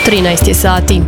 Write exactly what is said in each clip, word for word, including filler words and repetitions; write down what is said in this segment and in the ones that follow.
trinaest je sati.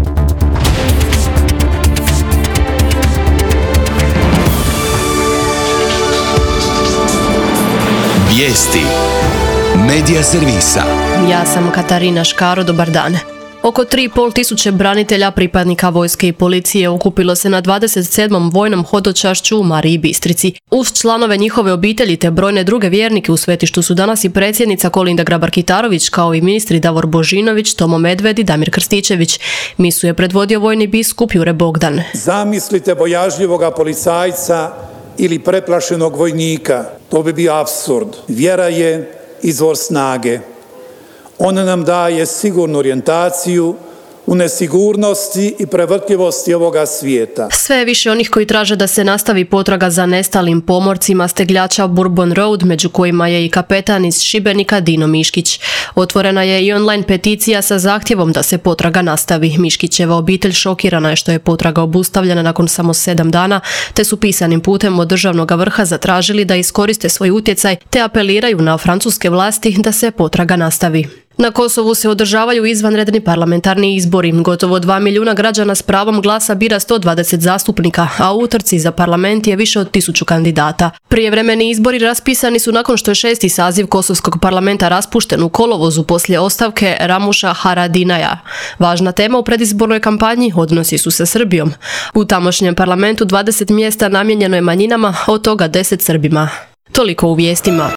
Vijesti Medija servisa. Ja sam Katarina Škaro, dobar dan. Oko tri i pol tisuće branitelja, pripadnika vojske i policije okupilo se na dvadeset sedmom vojnom hodočašću u Mariji Bistrici. Uz članove njihove obitelji te brojne druge vjernike u svetištu su danas i predsjednica Kolinda Grabar-Kitarović, kao i ministri Davor Božinović, Tomo Medved i Damir Krstičević. Misu je predvodio vojni biskup Jure Bogdan. Zamislite bojažljivoga policajca ili preplašenog vojnika. To bi bio apsurd. Vjera je izvor snage. Ona nam daje sigurnu orijentaciju u nesigurnosti i prevrtljivosti ovoga svijeta. Sve je više onih koji traže da se nastavi potraga za nestalim pomorcima s tegljača Bourbon Road, među kojima je i kapetan iz Šibenika Dino Miškić. Otvorena je i online peticija sa zahtjevom da se potraga nastavi. Miškićeva obitelj šokirana je što je potraga obustavljena nakon samo sedam dana, te su pisanim putem od državnog vrha zatražili da iskoriste svoj utjecaj te apeliraju na francuske vlasti da se potraga nastavi. Na Kosovu se održavaju izvanredni parlamentarni izbori. Gotovo dva milijuna građana s pravom glasa bira sto dvadeset zastupnika, a u utrci za parlament je više od tisuću kandidata. Prijevremeni izbori raspisani su nakon što je šesti saziv Kosovskog parlamenta raspušten u kolovozu poslije ostavke Ramuša Haradinaja. Važna tema u predizbornoj kampanji odnosi su sa Srbijom. U tamošnjem parlamentu dvadeset mjesta namijenjeno je manjinama, od toga deset Srbima. Toliko u vijestima.